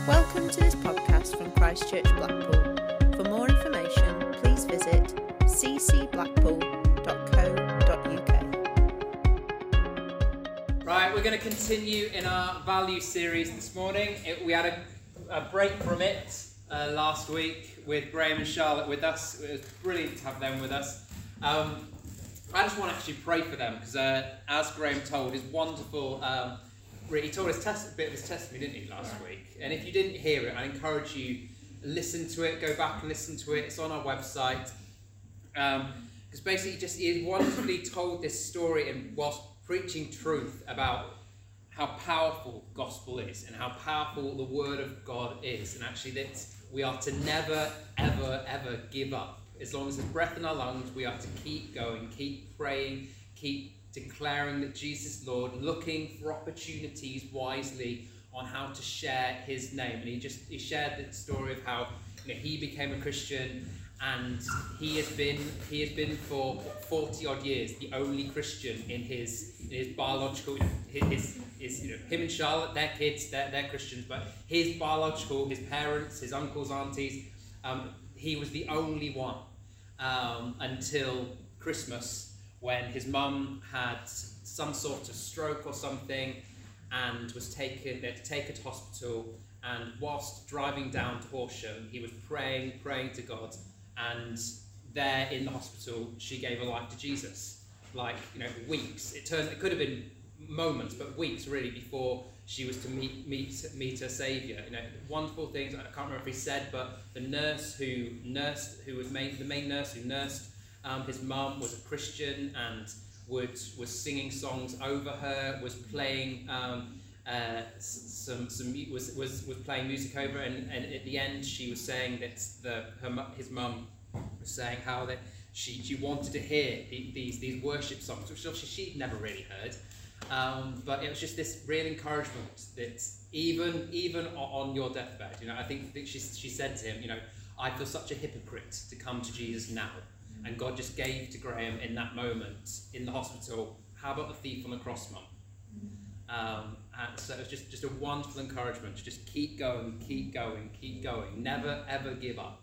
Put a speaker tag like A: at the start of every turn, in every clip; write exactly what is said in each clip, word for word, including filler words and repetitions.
A: Welcome to this podcast from Christ Church Blackpool. For more information, please visit c c blackpool dot co dot u k.
B: Right, we're going to continue in our value series this morning. It, we had a, a break from it uh, last week with Graham and Charlotte with us. It was brilliant to have them with us. Um, I just want to actually pray for them because, uh, as Graham told, his wonderful, um, he told us test, a bit of his testimony, didn't he, last week? And if you didn't hear it, I encourage you listen to it, go back and listen to it. It's on our website. Um, because basically, he just he wonderfully told this story and whilst preaching truth about how powerful gospel is and how powerful the word of God is, and actually that we are to never, ever, ever give up. As long as there's breath in our lungs, we are to keep going, keep praying, keep declaring that Jesus is Lord, looking for opportunities wisely on how to share his name. And he just he shared the story of how, you know, he became a Christian, and he has been he has been for forty odd years the only Christian in his in his biological his his you know him and Charlotte, their kids, they're, they're Christians, but his biological, his parents, his uncles, aunties, um, he was the only one um, until Christmas, when his mum had some sort of stroke or something and was taken, they had to take her to hospital, and whilst driving down to Horsham, he was praying, praying to God, and there in the hospital, she gave her life to Jesus. Like, you know, weeks. It turned, it could have been moments, but weeks really before she was to meet meet meet her saviour. You know, wonderful things. I can't remember if he said, but the nurse who nursed, who was main, the main nurse who nursed Um, his mum was a Christian and would was singing songs over her, was playing um, uh, some some was was was playing music over, and, and at the end she was saying that the her his mum was saying how that she she wanted to hear these these worship songs, which she she'd never really heard, um, but it was just this real encouragement that even even on your deathbed, you know, I think that she she said to him, you know, I feel such a hypocrite to come to Jesus now. And God just gave to Graham in that moment in the hospital, how about the thief on the cross, Mum? Um, and so it was just, just a wonderful encouragement to just keep going, keep going, keep going, never ever give up.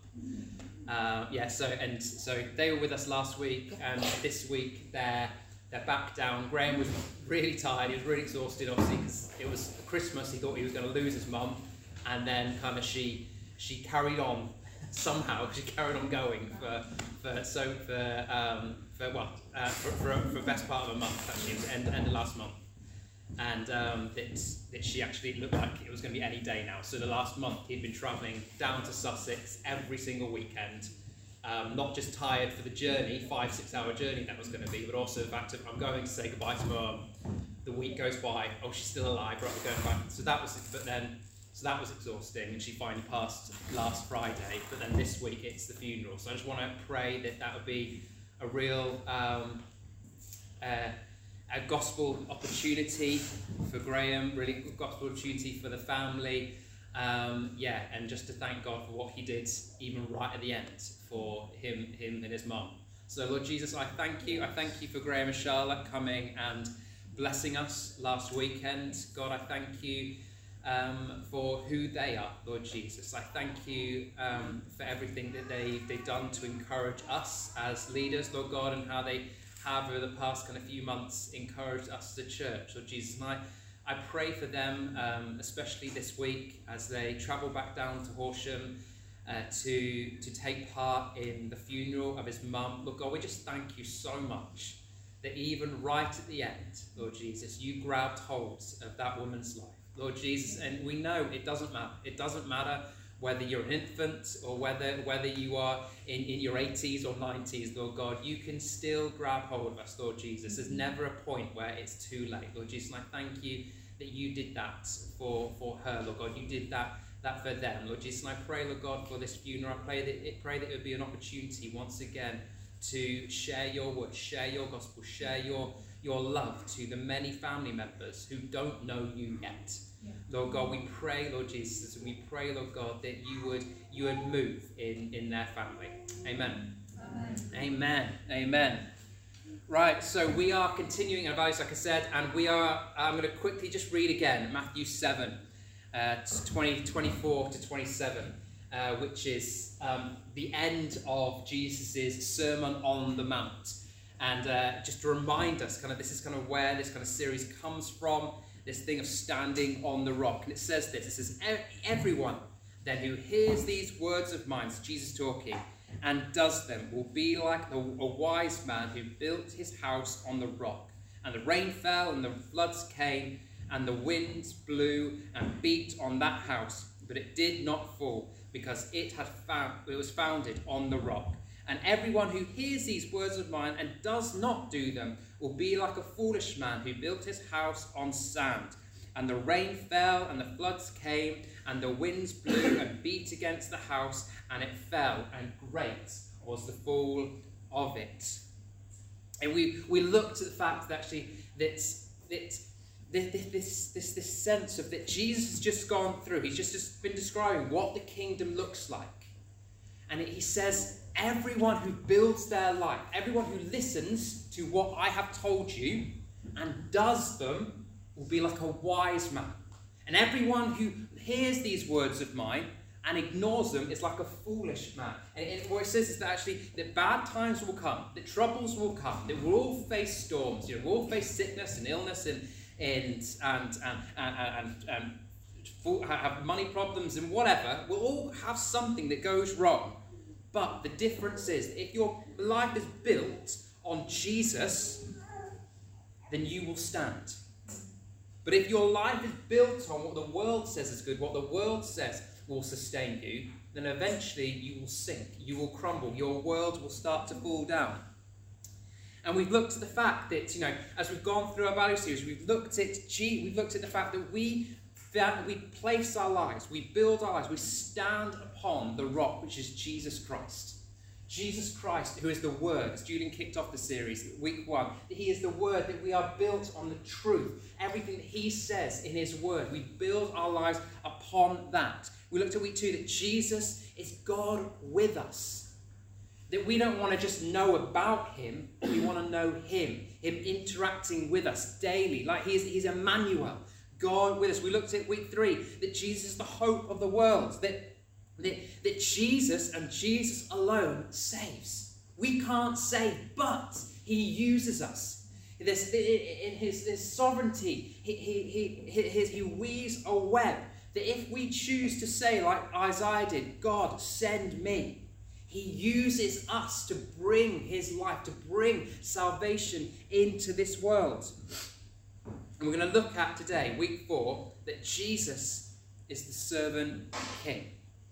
B: Uh, yeah, so and so they were with us last week, and this week they're they're back down. Graham was really tired, he was really exhausted, obviously, because it was Christmas. He thought he was going to lose his mum, and then kind of she she carried on. Somehow she carried on going for, for so for um, for well uh, for, for for the best part of a month, actually, it was end end of last month, and um, that that she actually looked like it was going to be any day now. So the last month he'd been travelling down to Sussex every single weekend, um, not just tired for the journey, five six hour journey that was going to be, but also the fact of I'm going to say goodbye to Mum. The week goes by, oh, she's still alive, right, we're going back. So that was, but then. So that was exhausting, and she finally passed last Friday, but then this week it's the funeral. So I just want to pray that that would be a real um, uh, a gospel opportunity for Graham, really gospel opportunity for the family. Um, yeah, and just to thank God for what he did even right at the end for him, him and his mum. So Lord Jesus, I thank you. I thank you for Graham and Charlotte coming and blessing us last weekend. God, I thank you Um, for who they are, Lord Jesus. I thank you um, for everything that they, they've done to encourage us as leaders, Lord God, and how they have over the past kind of few months encouraged us as a church, Lord Jesus. And I, I pray for them, um, especially this week, as they travel back down to Horsham uh, to, to take part in the funeral of his mum. Lord God, we just thank you so much that even right at the end, Lord Jesus, you grabbed hold of that woman's life. Lord Jesus, and we know it doesn't matter. It doesn't matter whether you're an infant or whether whether you are in, in your eighties or nineties, Lord God, you can still grab hold of us, Lord Jesus. There's never a point where it's too late, Lord Jesus. And I thank you that you did that for, for her, Lord God. You did that that for them, Lord Jesus. And I pray, Lord God, for this funeral. I pray that it pray that it would be an opportunity once again to share your word, share your gospel, share your your love to the many family members who don't know you yet. Yeah. Lord God, we pray, Lord Jesus, and we pray, Lord God, that you would you would move in, in their family. Amen. Amen. Amen. Amen. Right, so we are continuing our values, like I said, and we are, I'm going to quickly just read again Matthew seven. uh, twenty, twenty-four to twenty-seven, uh, which is um, the end of Jesus' Sermon on the Mount. And uh, just to remind us, kind of, this is kind of where this kind of series comes from, this thing of standing on the rock. And it says this, it says, everyone then who hears these words of mine, it's Jesus talking, and does them will be like a, a wise man who built his house on the rock. And the rain fell, and the floods came, and the winds blew and beat on that house, but it did not fall, because it had found, it was founded on the rock. And everyone who hears these words of mine and does not do them will be like a foolish man who built his house on sand. And the rain fell, and the floods came, and the winds blew and beat against the house, and it fell, and great was the fall of it. And we, we looked at the fact that actually that, that this, this, this, this sense of that Jesus has just gone through, he's just, just been describing what the kingdom looks like. And he says, everyone who builds their life, everyone who listens to what I have told you and does them will be like a wise man. And everyone who hears these words of mine and ignores them is like a foolish man. And it, what it says is that actually that bad times will come, that troubles will come, that we'll all face storms, you know, we'll all face sickness and illness and and and and and, and, and, and have money problems and whatever. We'll all have something that goes wrong. But the difference is that if your life is built on Jesus, then you will stand. But if your life is built on what the world says is good, what the world says will sustain you, then eventually you will sink, you will crumble, your world will start to fall down. And we've looked at the fact that, you know, as we've gone through our value series, we've looked at we've looked at the fact that we that we place our lives, we build our lives, we stand upon the rock, which is Jesus Christ. Jesus Christ, who is the Word, as Julian kicked off the series, week one, he is the Word, that we are built on the truth. Everything that he says in his Word, we build our lives upon that. We looked at week two that Jesus is God with us. That we don't want to just know about him, we want to know him, him interacting with us daily, like he is, he's Emmanuel, God with us. We looked at week three that Jesus is the hope of the world, that That, that Jesus and Jesus alone saves. We can't save, but he uses us. This, in his, his sovereignty, he, he, he, he, he weaves a web that if we choose to say, like Isaiah did, God, send me, he uses us to bring his life, to bring salvation into this world. And we're going to look at today, week four, that Jesus is the servant king.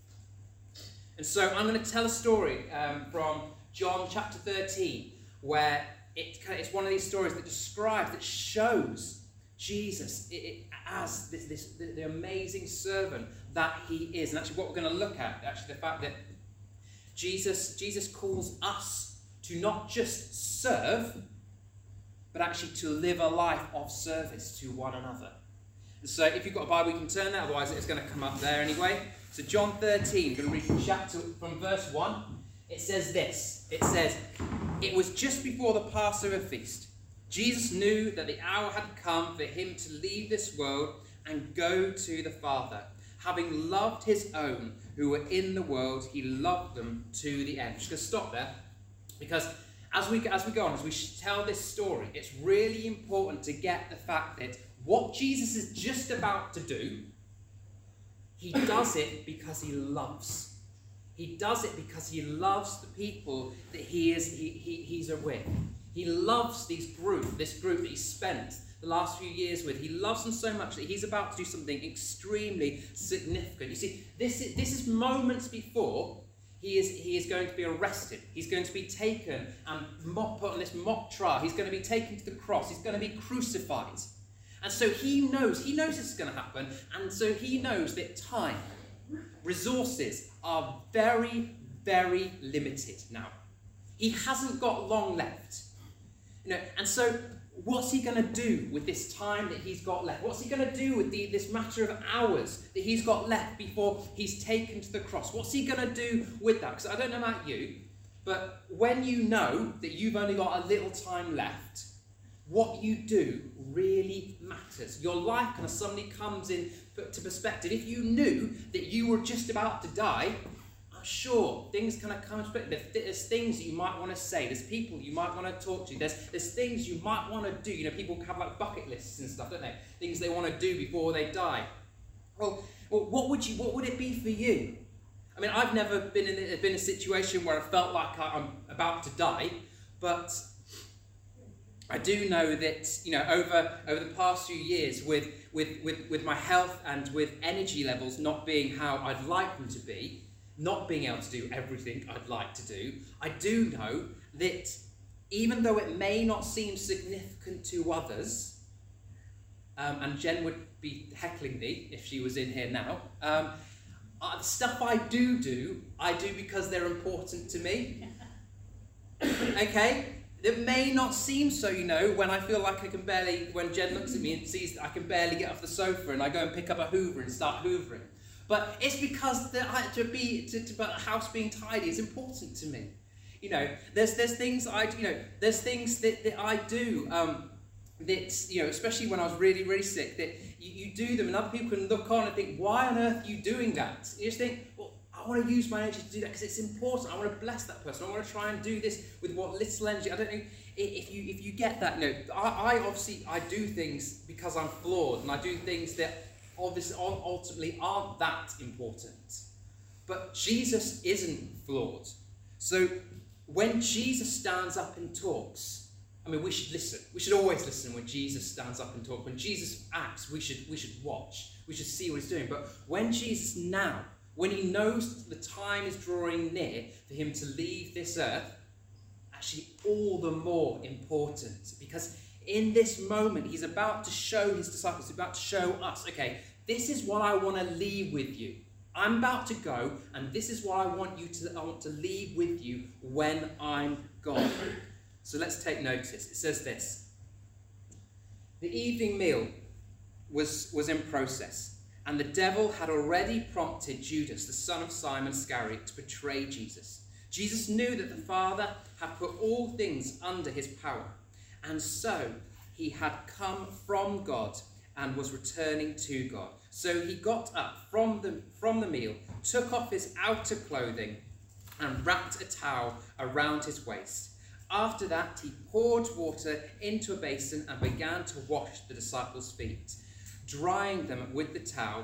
B: And so I'm going to tell a story um, from John chapter thirteen, where it, it's one of these stories that describes, that shows Jesus it, it, as this, this the, the amazing servant that he is. And actually what we're going to look at, actually the fact that Jesus, Jesus calls us to not just serve, but actually to live a life of service to one another. And so if you've got a Bible, you can turn that, otherwise it's going to come up there anyway. So John thirteen, I'm going to read from chapter from verse one. It says this. It says, "It was just before the Passover feast. Jesus knew that the hour had come for him to leave this world and go to the Father. Having loved his own who were in the world, he loved them to the end." I'm just going to stop there, because as we as we go on, as we tell this story, it's really important to get the fact that what Jesus is just about to do, he does it because he loves. He does it because he loves the people that he is he, he, he's with. He loves these group, this group that he spent the last few years with. He loves them so much that he's about to do something extremely significant. You see, this is, this is moments before he is, he is going to be arrested. He's going to be taken and mock, put on this mock trial. He's going to be taken to the cross. He's going to be crucified. And so he knows, he knows this is going to happen, and so he knows that time, resources are very, very limited now. He hasn't got long left. You know, and so what's he going to do with this time that he's got left? What's he going to do with the, this matter of hours that he's got left before he's taken to the cross? What's he going to do with that? Because I don't know about you, but when you know that you've only got a little time left, what you do really matters. Your life kind of suddenly comes in to perspective, if you knew that you were just about to die, I'm sure things kind of come to perspective. There's things that you might want to say. There's people you might want to talk to. There's there's things you might want to do. You know, people have like bucket lists and stuff, don't they? Things they want to do before they die. Well, well, what would you? What would it be for you? I mean, I've never been in a, been in a situation where I felt like I'm about to die, but I do know that, you know, over over the past few years, with with with with my health and with energy levels not being how I'd like them to be, not being able to do everything I'd like to do, I do know that even though it may not seem significant to others, um, and Jen would be heckling me if she was in here now. Um, Uh, the stuff I do do, I do because they're important to me. Okay? It may not seem so, you know, when I feel like I can barely, when Jen looks at me and sees that I can barely get off the sofa and I go and pick up a hoover and start hoovering. But it's because the, to be, to, to, but a house being tidy is important to me. You know, there's there's things I, you know, there's things that, that I do, um, that, you know, especially when I was really, really sick, that you, you do them and other people can look on and think, why on earth are you doing that? You just think, well, I want to use my energy to do that because it's important. I want to bless that person. I want to try and do this with what little energy. I don't know if you if you get that. No, I, I obviously, I do things because I'm flawed, and I do things that obviously ultimately aren't that important. But Jesus isn't flawed. So when Jesus stands up and talks, I mean, we should listen. We should always listen when Jesus stands up and talks. When Jesus acts, we should we should watch. We should see what he's doing. But when Jesus now, when he knows the time is drawing near for him to leave this earth, actually all the more important. Because in this moment, he's about to show his disciples, he's about to show us, okay, this is what I want to leave with you. I'm about to go, and this is what I want you to I want to leave with you when I'm gone. So let's take notice. It says this. The evening meal was, was in process, and the devil had already prompted Judas, the son of Simon Iscariot, to betray Jesus. Jesus knew that the Father had put all things under his power, and so he had come from God and was returning to God. So he got up from the, from the meal, took off his outer clothing, and wrapped a towel around his waist. After that, he poured water into a basin and began to wash the disciples' feet, drying them with the towel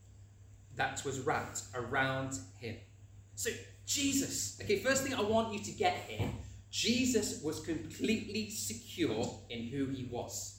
B: that was wrapped around him. So Jesus, okay, first thing I want you to get here, Jesus was completely secure in who he was.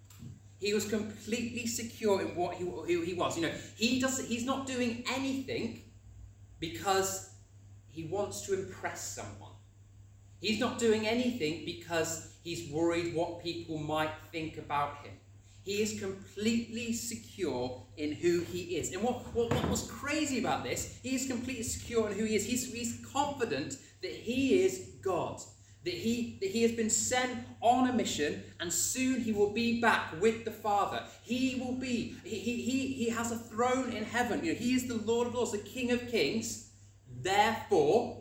B: He was completely secure in what he, who he was. You know, he doesn't, he's not doing anything because he wants to impress someone. He's not doing anything because he's worried what people might think about him. He is completely secure in who he is. And what, what, what was crazy about this, he is completely secure in who he is. He's, he's confident that he is God, that he, that he has been sent on a mission, and soon he will be back with the Father. He will be, he, he, he has a throne in heaven. You know, he is the Lord of Lords, the King of Kings. Therefore,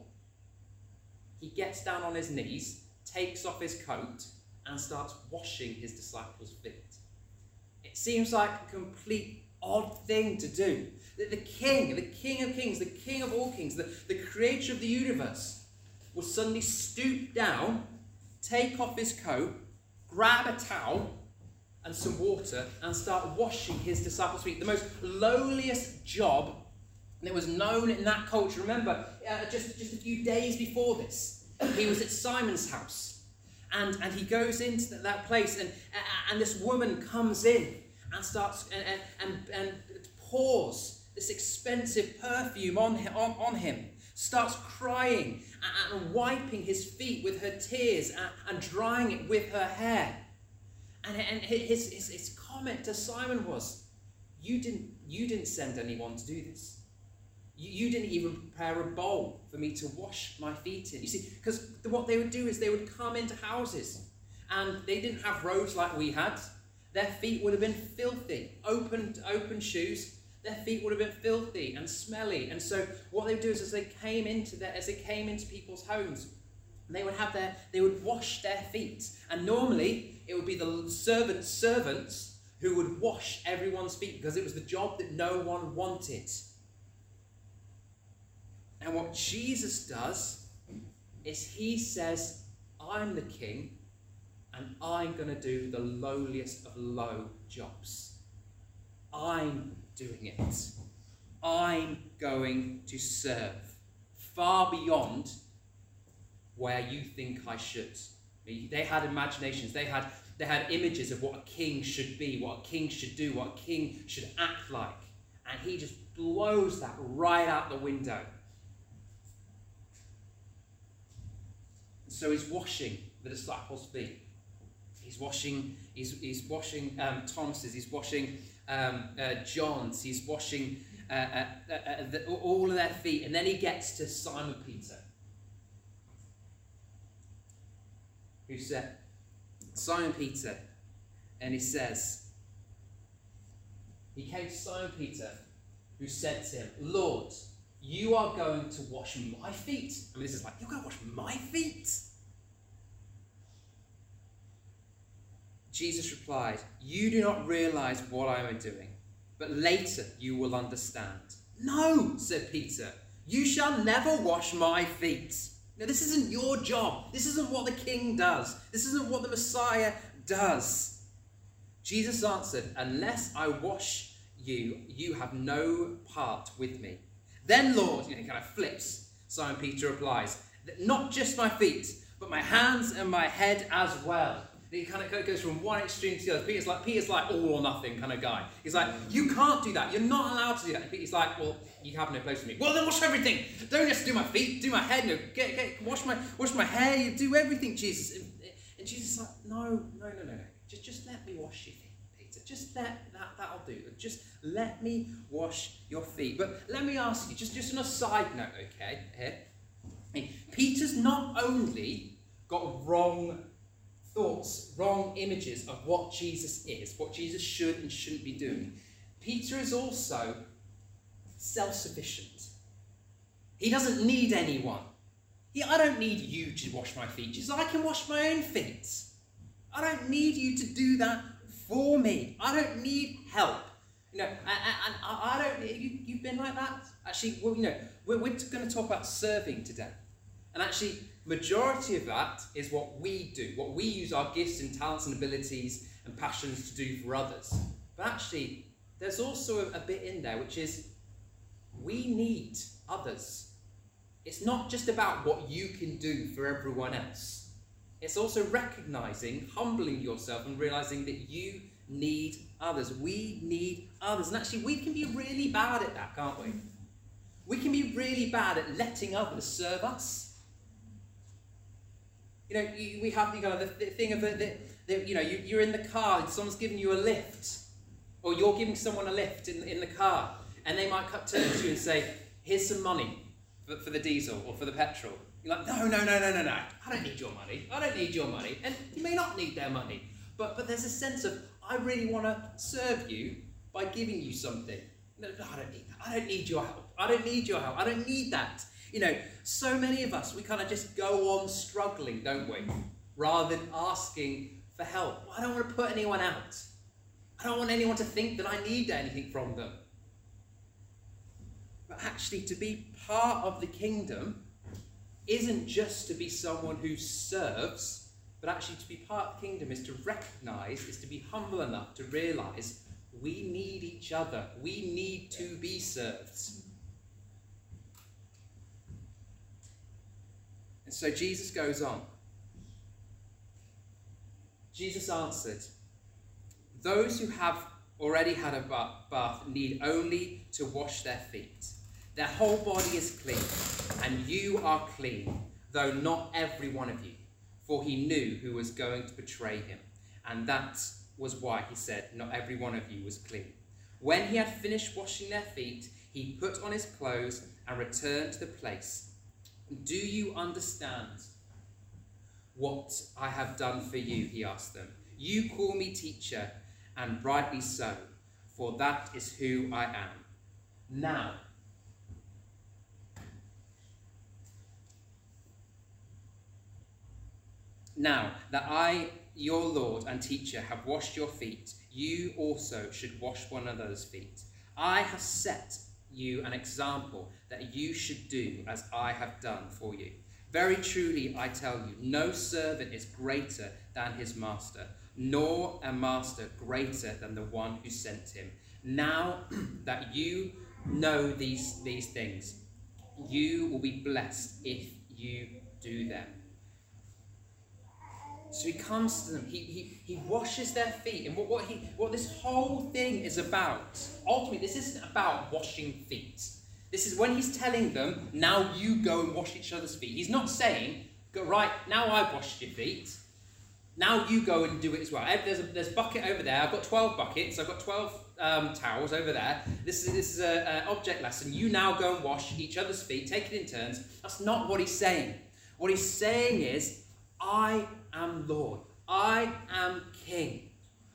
B: he gets down on his knees, takes off his coat, and starts washing his disciples' feet. It seems like a complete odd thing to do. That the king, the king of kings, the king of all kings, the, the creator of the universe, will suddenly stoop down, take off his coat, grab a towel and some water, and start washing his disciples' feet. The most lowliest job that was known in that culture. Remember, uh, just, just a few days before this, he was at Simon's house. And, and he goes into that place, and, and this woman comes in and starts and, and, and, and pours this expensive perfume on, on, on him, starts crying and, and wiping his feet with her tears and, and drying it with her hair. And, and his, his, his comment to Simon was, you didn't, you didn't send anyone to do this. You, you didn't even prepare a bowl for me to wash my feet in. You see, because what they would do is they would come into houses, and they didn't have roads like we had. Their feet would have been filthy. Open, open shoes, their feet would have been filthy and smelly. And so what they would do is as they came into their, as they came into people's homes, they would have their, they would wash their feet. And normally it would be the servants' servants who would wash everyone's feet because it was the job that no one wanted. And what Jesus does is he says, I'm the king, and I'm going to do the lowliest of low jobs. I'm doing it. I'm going to serve far beyond where you think I should. They had imaginations. They had, they had images of what a king should be, what a king should do, what a king should act like. And he just blows that right out the window. So he's washing the disciples' feet. He's washing, he's, he's washing um, Thomas's, he's washing um, uh, John's, he's washing uh, uh, uh, the, all of their feet. And then he gets to Simon Peter, who said, Simon Peter, and he says, he came to Simon Peter, who said to him, Lord, you are going to wash my feet. I mean, this is like, you're going to wash my feet? Jesus replied, you do not realize what I am doing, but later you will understand. No, said Peter, you shall never wash my feet. Now, this isn't your job. This isn't what the king does. This isn't what the Messiah does. Jesus answered, unless I wash you, you have no part with me. Then, Lord, you know, he kind of flips. Simon Peter replies, not just my feet, but my hands and my head as well. And he kind of goes from one extreme to the other. Peter's like, Peter's like all or nothing kind of guy. He's like, you can't do that. You're not allowed to do that. And Peter's like, well, you have no place for me. Well, then wash everything. Don't just do my feet, do my head. No, get, get, wash my, wash my hair. You do everything, Jesus. And, and Jesus is like, no, no, no, no, no. Just, just let me wash your feet. Just let that, that'll do. Just let me wash your feet. But let me ask you, just, just on a side note, okay, here. Hey, Peter's not only got wrong thoughts, wrong images of what Jesus is, what Jesus should and shouldn't be doing. Peter is also self-sufficient. He doesn't need anyone. He, I don't need you to wash my feet. Jesus, I can wash my own feet. I don't need you to do that for me. I don't need help. You know, and, and I, I don't, you, you've been like that? Actually, well, you know, we're, we're going to talk about serving today. And actually, majority of that is what we do, what we use our gifts and talents and abilities and passions to do for others. But actually, there's also a, a bit in there, which is we need others. It's not just about what you can do for everyone else. It's also recognizing, humbling yourself and realizing that you need others. We need others. And actually, we can be really bad at that, can't we? We can be really bad at letting others serve us. You know, you, we have the, kind of the, the thing of the, the, the you know, you, you're in the car and someone's giving you a lift. Or you're giving someone a lift in, in the car. And they might cut turn to you and say, here's some money for, for the diesel or for the petrol. You're like, no, no, no, no, no, no. I don't need your money. I don't need your money. And you may not need their money. But but there's a sense of, I really want to serve you by giving you something. No, no, I don't need that. I don't need your help. I don't need your help. I don't need that. You know, so many of us, we kind of just go on struggling, don't we? Rather than asking for help. I don't want to put anyone out. I don't want anyone to think that I need anything from them. But actually, to be part of the kingdom isn't just to be someone who serves, but actually to be part of the kingdom is to recognize, is to be humble enough to realize we need each other. We need to be served. And so Jesus goes on. Jesus answered, those who have already had a bath need only to wash their feet. Their whole body is clean, and you are clean, though not every one of you. For he knew who was going to betray him, and that was why he said, not every one of you was clean. When he had finished washing their feet, he put on his clothes and returned to the place. Do you understand what I have done for you? He asked them. You call me teacher, and rightly so, for that is who I am. Now, Now that I your Lord and teacher have washed your feet, you also should wash one another's feet. I have set you an example that you should do as I have done for you. Very truly, I tell you, no servant is greater than his master, nor a master greater than the one who sent him. Now that you know these, these things, you will be blessed if you do them. So he comes to them, he, he, he washes their feet, and what, what, he, what this whole thing is about, ultimately, this isn't about washing feet. This is when he's telling them, now you go and wash each other's feet. He's not saying, go, right, now I've washed your feet, now you go and do it as well. There's a, there's a bucket over there, I've got twelve buckets, I've got twelve um, towels over there. This is, this is an object lesson. You now go and wash each other's feet, take it in turns. That's not what he's saying. What he's saying is, I am Lord, I am King,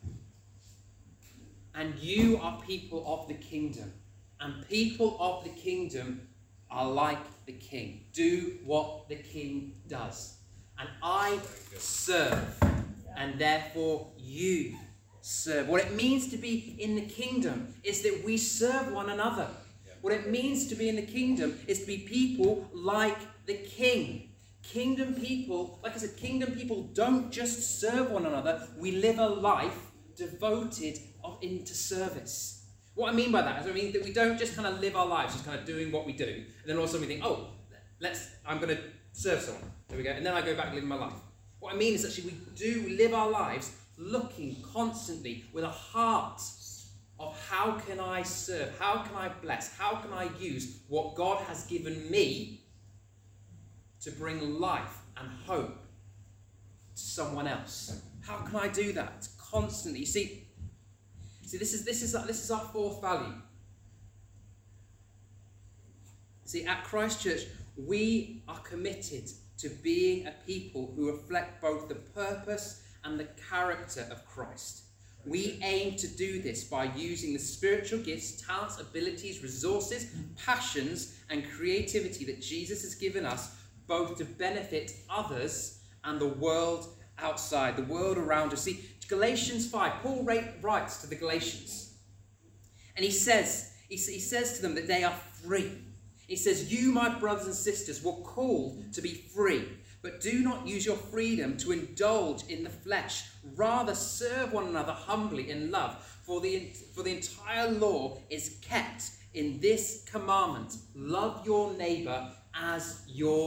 B: and you are people of the kingdom, and people of the kingdom are like the king. Do what the king does, and I serve, and therefore you serve. What it means to be in the kingdom is that we serve one another. What it means to be in the kingdom is to be people like the king. Kingdom people, like I said, kingdom people don't just serve one another. We live a life devoted of, into service. What I mean by that is I mean that we don't just kind of live our lives just kind of doing what we do, and then all of a sudden we think, oh, let's, I'm going to serve someone. There we go. And then I go back and live my life. What I mean is actually we do live our lives looking constantly with a heart of how can I serve, how can I bless, how can I use what God has given me to bring life and hope to someone else. How can I do that constantly? You see, see this is this is this is our fourth value. See, at Christ Church, we are committed to being a people who reflect both the purpose and the character of Christ. We aim to do this by using the spiritual gifts, talents, abilities, resources, passions, and creativity that Jesus has given us, both to benefit others and the world outside, the world around us. See, Galatians five, Paul writes to the Galatians, and he says, he, he says to them that they are free. He says, you, my brothers and sisters, were called to be free, but do not use your freedom to indulge in the flesh. Rather, serve one another humbly in love, for the, for the entire law is kept in this commandment: love your neighbour as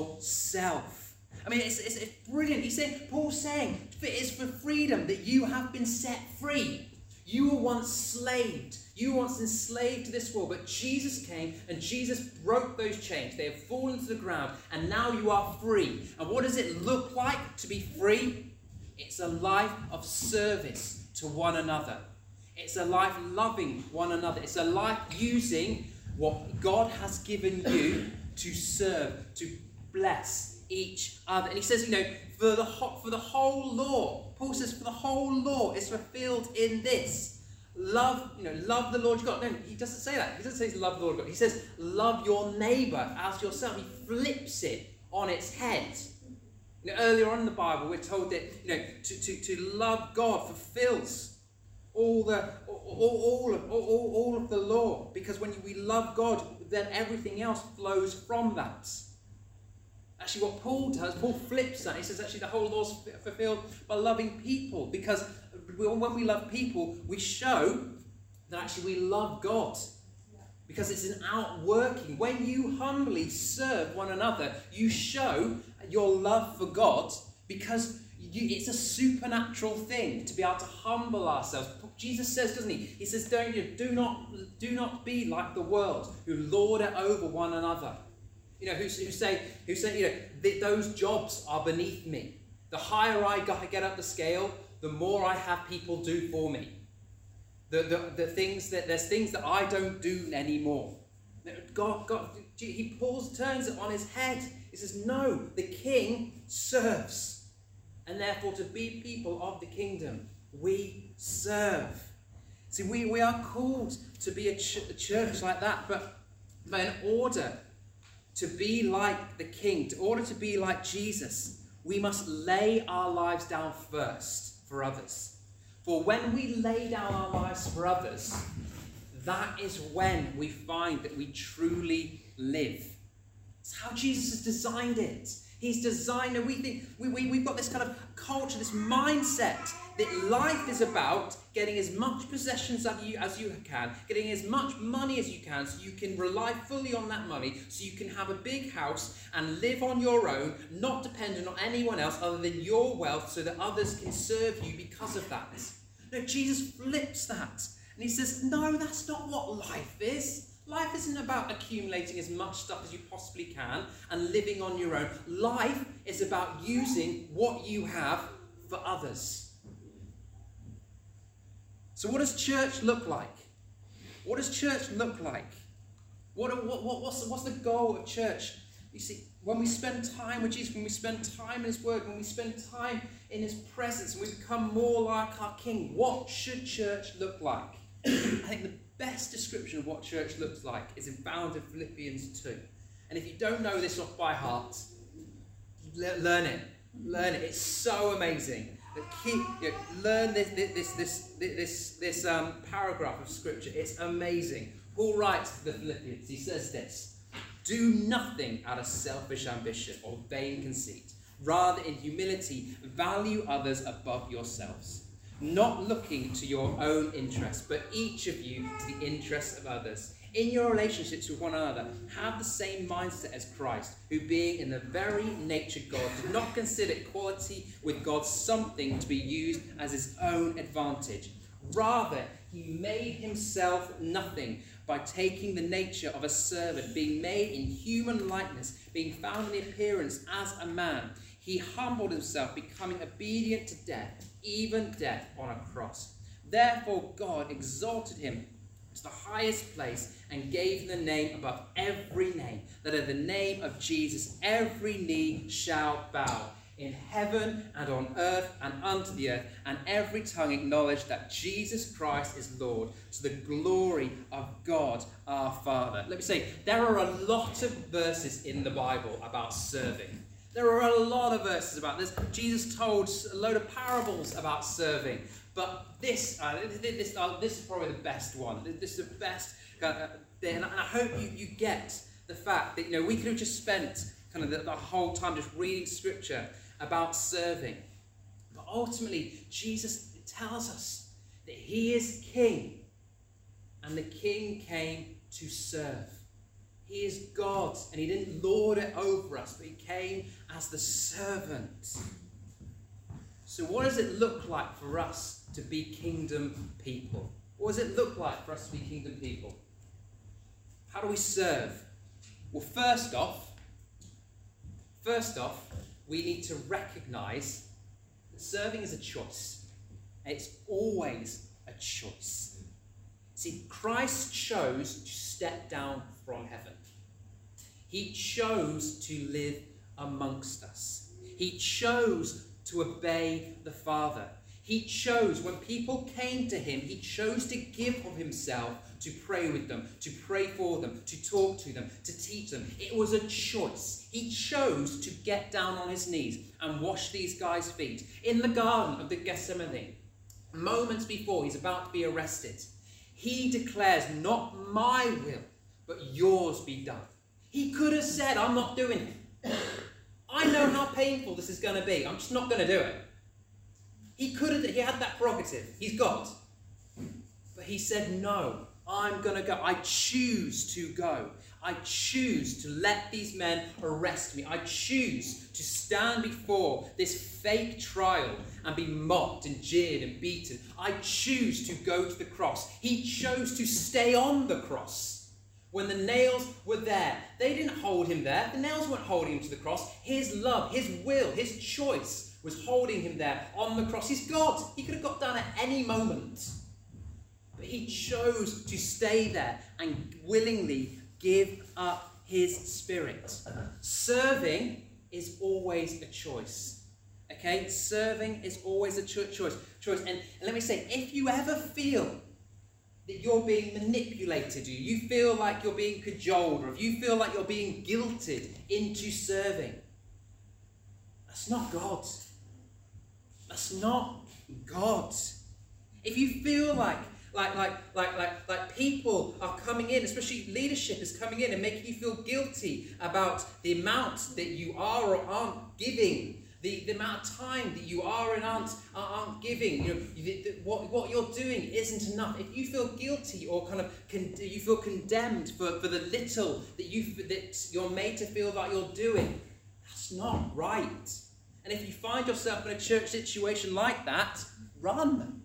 B: yourself. I mean, it's, it's, it's brilliant. He's saying, Paul's saying, it's for freedom that you have been set free. You were once slaved. You were once enslaved to this world, but Jesus came and Jesus broke those chains. They have fallen to the ground, and now you are free. And what does it look like to be free? It's a life of service to one another. It's a life loving one another. It's a life using what God has given you to serve, to bless each other. And he says, you know, for the, ho- for the whole law, Paul says, for the whole law is fulfilled in this. Love, you know, love the Lord your God. No, he doesn't say that. He doesn't say love the Lord your God. He says, love your neighbour as yourself. He flips it on its head. You know, earlier on in the Bible, we're told that, you know, to, to, to love God fulfills all the all, all of all, all of the law, because when we love God, then everything else flows from that. Actually, what Paul does, Paul flips that. He says, actually, the whole law is fulfilled by loving people, because when we love people, we show that actually we love God, because it's an outworking. When you humbly serve one another, you show your love for God, because You, it's a supernatural thing to be able to humble ourselves. Jesus says, doesn't he? He says, don't you, do not, do not be like the world, who lord it over one another. You know, who, who say, who say, you know, th- those jobs are beneath me. The higher I get up the scale, the more I have people do for me. The, the, the things that there's things that I don't do anymore. God, God, he pulls, turns it on his head. He says, no, the king serves. And therefore, to be people of the kingdom, we serve. See, we, we are called to be a, ch- a church like that, but, but in order to be like the king, in order to be like Jesus, we must lay our lives down first. for others. For when we lay down our lives for others, that is when we find that we truly live. It's how Jesus has designed it. He's designed it. We think we, we, we've got this kind of culture, this mindset that life is about getting as much possessions as you, as you can, getting as much money as you can so you can rely fully on that money, so you can have a big house and live on your own, not dependent on anyone else other than your wealth, so that others can serve you because of that. No, Jesus flips that. And he says, no, that's not what life is. Life isn't about accumulating as much stuff as you possibly can and living on your own. Life is about using what you have for others. So what does church look like? What does church look like? What, what, what, what's, the, what's the goal of church? You see, when we spend time with Jesus, when we spend time in his word, when we spend time in his presence, and we become more like our King, what should church look like? I think the best description of what church looks like is found in Philippians two. And if you don't know this off by heart, learn it. Learn it. It's so amazing. Keep, you know, learn this this this this this um, paragraph of scripture. It's amazing. Paul writes to the Philippians. He says this: "Do nothing out of selfish ambition or vain conceit. Rather, in humility, value others above yourselves, not looking to your own interests, but each of you to the interests of others. In your relationships with one another, have the same mindset as Christ, who being in the very nature God, did not consider equality with God something to be used as his own advantage. Rather, he made himself nothing by taking the nature of a servant, being made in human likeness, being found in the appearance as a man. He humbled himself, becoming obedient to death, even death on a cross. Therefore God exalted him to the highest place and gave him the name above every name, that at the name of Jesus every knee shall bow, in heaven and on earth and under the earth, and every tongue acknowledge that Jesus Christ is Lord, to the glory of God our Father." Let me say, there are a lot of verses in the Bible about serving. There are a lot of verses about this. Jesus told a load of parables about serving. But this, uh, this, uh, this is probably the best one. This is the best uh, thing. And I hope you, you get the fact that, you know, we could have just spent kind of the, the whole time just reading scripture about serving. But ultimately, Jesus tells us that he is king. And the king came to serve. He is God, and he didn't lord it over us, but he came as the servant. So what does it look like for us to be kingdom people? What does it look like for us to be kingdom people? How do we serve? Well, first off, first off, we need to recognize that serving is a choice. It's always a choice. See, Christ chose to step down from heaven. He chose to live amongst us. He chose to obey the Father. He chose, when people came to him, he chose to give of himself to pray with them, to pray for them, to talk to them, to teach them. It was a choice. He chose to get down on his knees and wash these guys' feet in the Garden of the Gethsemane. Moments before he's about to be arrested, he declares, "Not my will, but yours be done." He could have said, "I'm not doing it. I know how painful this is going to be. I'm just not going to do it." He could have, he had that prerogative. He's God. But he said, "No, I'm going to go. I choose to go. I choose to let these men arrest me. I choose to stand before this fake trial and be mocked and jeered and beaten. I choose to go to the cross." He chose to stay on the cross. When the nails were there, they didn't hold him there. The nails weren't holding him to the cross. His love, his will, his choice was holding him there on the cross. He's God. He could have got down at any moment. But he chose to stay there and willingly give up his spirit. Serving is always a choice. Okay? Serving is always a cho- choice. choice. And, and let me say, if you ever feel that you're being manipulated, or you feel like you're being cajoled, or if you feel like you're being guilted into serving, that's not God. That's not God. If you feel like Like, like, like, like, like people are coming in, especially leadership is coming in and making you feel guilty about the amount that you are or aren't giving, the, the amount of time that you are and aren't, aren't giving. You know, the, the, what, what you're doing isn't enough. If you feel guilty or kind of con- you feel condemned for, for the little that you that you're made to feel like you're doing, that's not right. And if you find yourself in a church situation like that, run,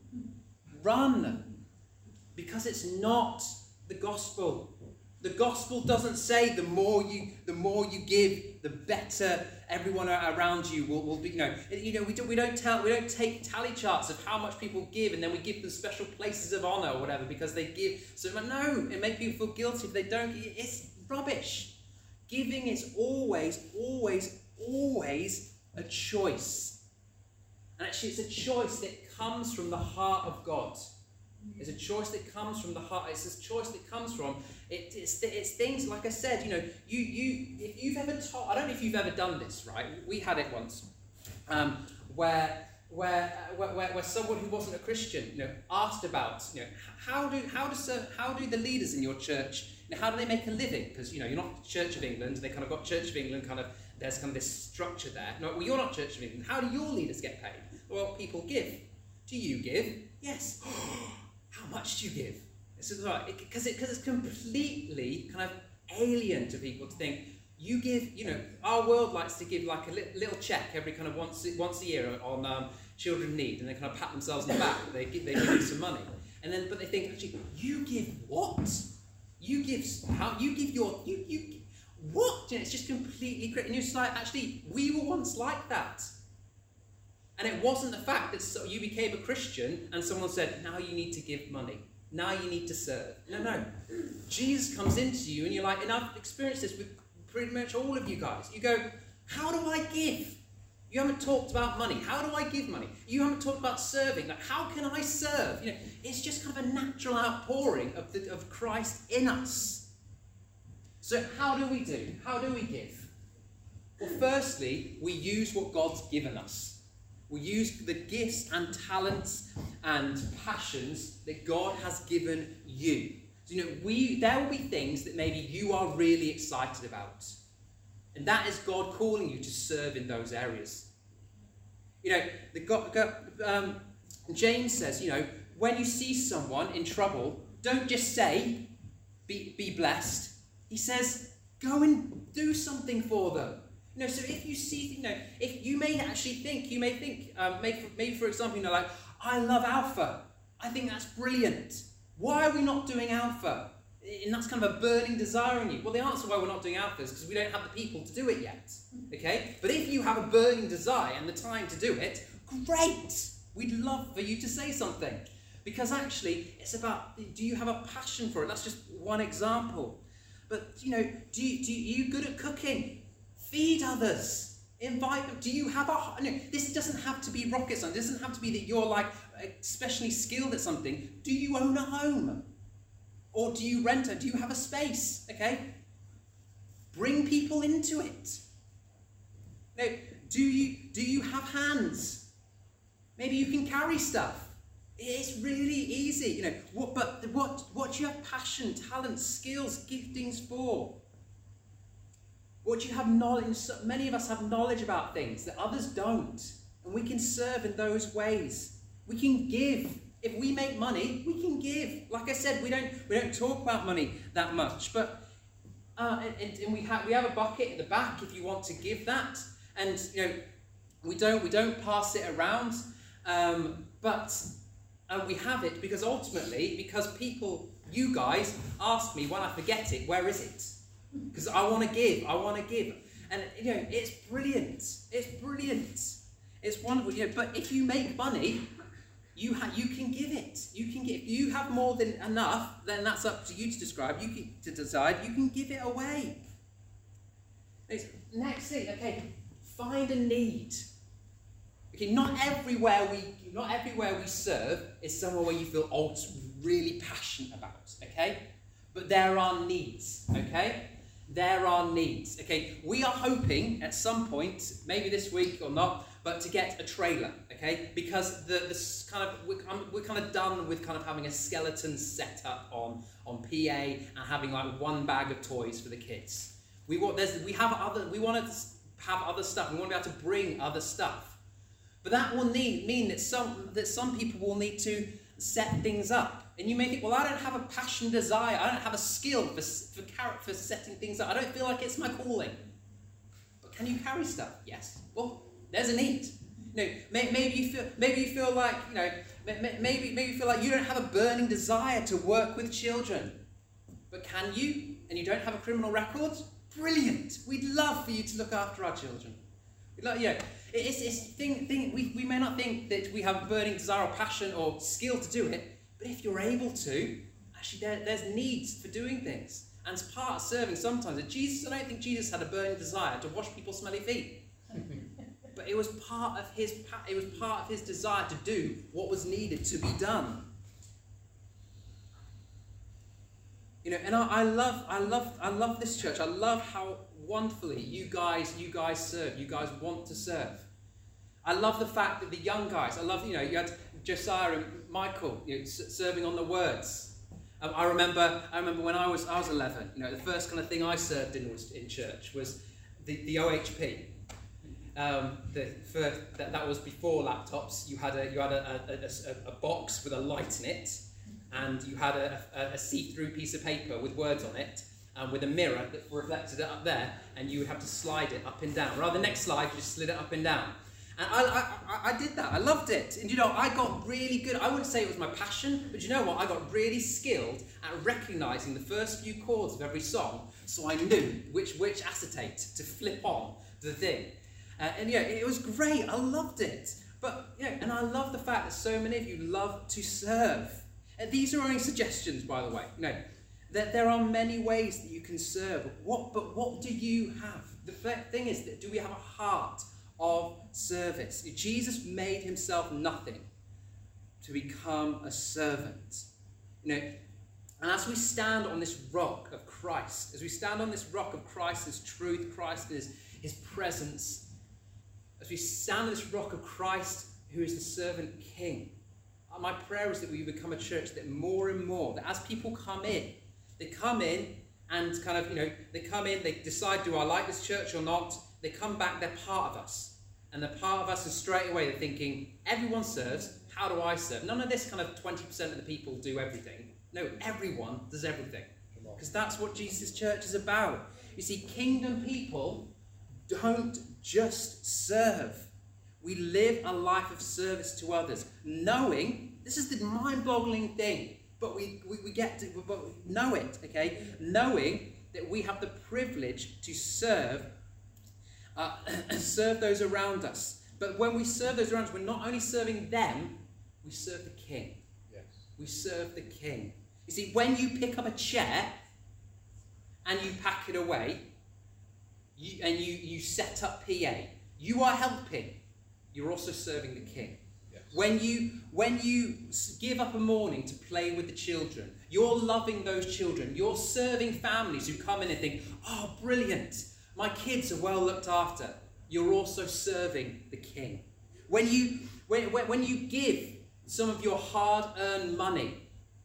B: run. Because it's not the gospel. The gospel doesn't say the more you the more you give, the better everyone around you will, will be. You know, you know we don't we don't tell we don't take tally charts of how much people give and then we give them special places of honor or whatever because they give. So no, it makes people feel guilty if they don't. It's rubbish. Giving is always, always, always a choice, and actually it's a choice that comes from the heart of God. It's a choice that comes from the heart. It's a choice that comes from it, it's it's things like I said. You know, you you if you've ever told, I don't know if you've ever done this, right? We had it once, um, where where where where someone who wasn't a Christian, you know, asked about, you know, how do how does how do the leaders in your church, you know, how do they make a living? Because you know you're not Church of England. They kind of got Church of England kind of. There's kind of this structure there. No, well, you're not Church of England. How do your leaders get paid? Well, people give. Do you give? Yes. How much do you give? It's right because it, because it's completely kind of alien to people to think you give. You know, our world likes to give like a li- little check every kind of once once a year on um, children in need, and they kind of pat themselves on the back. They give, they give you some money, and then but they think actually you give what? You give how? You give your you you what? You know, it's just completely crazy. And you're just like actually we were once like that. And it wasn't the fact that so you became a Christian and someone said, now you need to give money. Now you need to serve. No, no. Jesus comes into you and you're like, and I've experienced this with pretty much all of you guys. You go, how do I give? You haven't talked about money. How do I give money? You haven't talked about serving. Like, how can I serve? You know, it's just kind of a natural outpouring of, the, of Christ in us. So how do we do? How do we give? Well, firstly, we use what God's given us. We use the gifts and talents and passions that God has given you. So, you know, we there will be things that maybe you are really excited about. And that is God calling you to serve in those areas. You know, the God, um, James says, you know, when you see someone in trouble, don't just say, be, be blessed. He says, go and do something for them. You know, so if you see, you know, if you may actually think, you may think, um, maybe, maybe for example, you know, like, I love Alpha. I think that's brilliant. Why are we not doing Alpha? And that's kind of a burning desire in you. Well, the answer why we're not doing Alpha is because we don't have the people to do it yet. Okay? But if you have a burning desire and the time to do it, great. We'd love for you to say something. Because actually, it's about, do you have a passion for it? That's just one example. But, you know, do you, do you, are you good at cooking? Feed others. Invite them. Do you have a... No, this doesn't have to be rocket science. It doesn't have to be that you're like especially skilled at something. Do you own a home? Or do you rent it? Do you have a space? Okay? Bring people into it. Now, do you, do you have hands? Maybe you can carry stuff. It's really easy. You know, what, but what, what do you have passion, talent, skills, giftings for? What do you have knowledge? Many of us have knowledge about things that others don't. And we can serve in those ways. We can give. If we make money, we can give. Like I said, we don't we don't talk about money that much. But uh, and, and we have we have a bucket at the back if you want to give that. And you know, we don't we don't pass it around. Um, but uh, we have it because ultimately, because people, you guys, ask me when I forget it, where is it? Because I want to give, I want to give. And, you know, it's brilliant. It's brilliant. It's wonderful. You know, but if you make money, you ha- you can give it. You can give. If you have more than enough, then that's up to you to describe, you can, to decide. You can give it away. It's, next thing, okay, find a need. Okay, not everywhere we not everywhere we serve is somewhere where you feel, oh, it's really passionate about, okay? But there are needs, okay? there are needs. Okay, we are hoping at some point, maybe this week or not, but to get a trailer. Okay, because the this kind of we're, we're kind of done with kind of having a skeleton set up on on P A and having like one bag of toys for the kids. We want there's we have other we want to have other stuff. We want to be able to bring other stuff, but that will need mean that some that some people will need to set things up. And you may think, well, I don't have a passion, desire, I don't have a skill for for, for setting things up. I don't feel like it's my calling. But can you carry stuff? Yes. Well, there's a need. You know, maybe you feel maybe you feel like you know maybe maybe you feel like you don't have a burning desire to work with children. But can you? And you don't have a criminal record? Brilliant. We'd love for you to look after our children. We'd love, you know, it's it's thing thing we, we may not think that we have a burning desire or passion or skill to do it. But if you're able to, actually there, there's needs for doing things. And as part of serving sometimes, that Jesus, I don't think Jesus had a burning desire to wash people's smelly feet. But it was part of his it was part of his desire to do what was needed to be done. You know, and I, I love I love I love this church. I love how wonderfully you guys you guys serve. You guys want to serve. I love the fact that the young guys, I love, you know, you had Josiah and Michael, you know, serving on the words. Um, I remember, I remember when I was, I was eleven. You know, the first kind of thing I served in was in church was the, the O H P. Um, the first, that, that was before laptops. You had a, you had a, a, a, a box with a light in it, and you had a, a, a see-through piece of paper with words on it, and with a mirror that reflected it up there, and you would have to slide it up and down. Rather, the next slide, you just slid it up and down. And I, I, I did that. I loved it. And you know, I got really good. I wouldn't say it was my passion, but you know what? I got really skilled at recognising the first few chords of every song, so I knew which which acetate to flip on the thing. Uh, and yeah, it was great. I loved it. But yeah, and I love the fact that so many of you love to serve. And these are only suggestions, by the way. You know, that there are many ways that you can serve. What? But what do you have? The thing is, that do we have a heart of service? Jesus made himself nothing to become a servant. You know, and as we stand on this rock of Christ, as we stand on this rock of Christ, his truth, Christ, his, his presence, as we stand on this rock of Christ, who is the servant king, my prayer is that we become a church that more and more, that as people come in, they come in and kind of, you know, they come in, they decide, do I like this church or not? They come back, they're part of us. And they're part of us, and straight away they're thinking, everyone serves, how do I serve? None of this kind of twenty percent of the people do everything. No, everyone does everything. Because that's what Jesus' church is about. You see, kingdom people don't just serve. We live a life of service to others, knowing, this is the mind-boggling thing, but we, we, we get to but we know it, okay? Knowing that we have the privilege to serve Uh, serve those around us. But when we serve those around us, we're not only serving them, we serve the king. Yes. We serve the king. You see, when you pick up a chair and you pack it away, you, and you, you set up P A, you are helping. You're also serving the king. Yes. When you, when you give up a morning to play with the children, you're loving those children. You're serving families who come in and think, oh, brilliant. My kids are well looked after. You're also serving the king. When you, when, when you give some of your hard-earned money,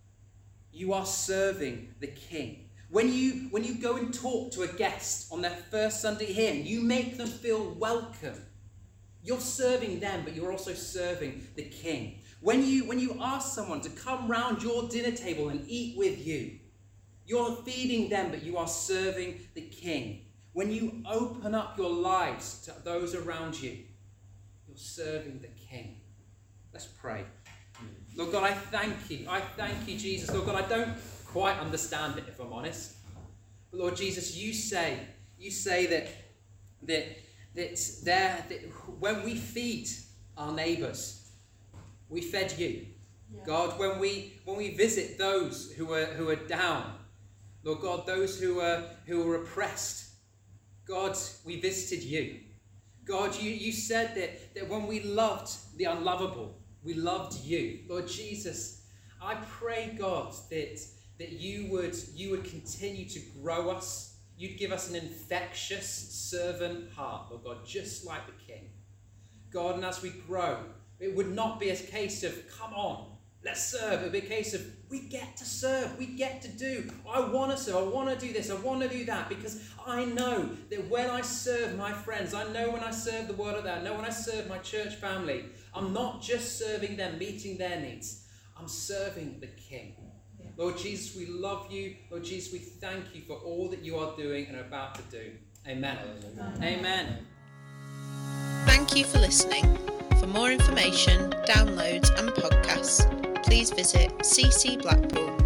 B: you are serving the king. When you, when you go and talk to a guest on their first Sunday here, and you make them feel welcome, you're serving them, but you're also serving the king. When you, when you ask someone to come round your dinner table and eat with you, you're feeding them, but you are serving the king. When you open up your lives to those around you, you're serving the king. Let's pray. Lord God, I thank you. I thank you, Jesus. Lord God, I don't quite understand it, if I'm honest. But Lord Jesus, you say, you say that, that, that, there, that when we feed our neighbours, we fed you. Yeah. God, when we, when we visit those who are, who are down, Lord God, those who are, who are oppressed, God, we visited you. God, you, you said that, that when we loved the unlovable, we loved you. Lord Jesus, I pray, God, that, that you would, you would continue to grow us. you'd give us an infectious servant heart, Lord God, just like the King. God, and as we grow, it would not be a case of, come on, let's serve. It would be a case of, we get to serve, we get to do. I want to serve, I want to do this, I want to do that, because I know that when I serve my friends, I know when I serve the world out there, I know when I serve my church family, I'm not just serving them, meeting their needs, I'm serving the King. Yeah. Lord Jesus, we love you. Lord Jesus, we thank you for all that you are doing and are about to do. Amen. Amen. Amen.
A: Thank you for listening. For more information, downloads and podcasts, please visit c c blackpool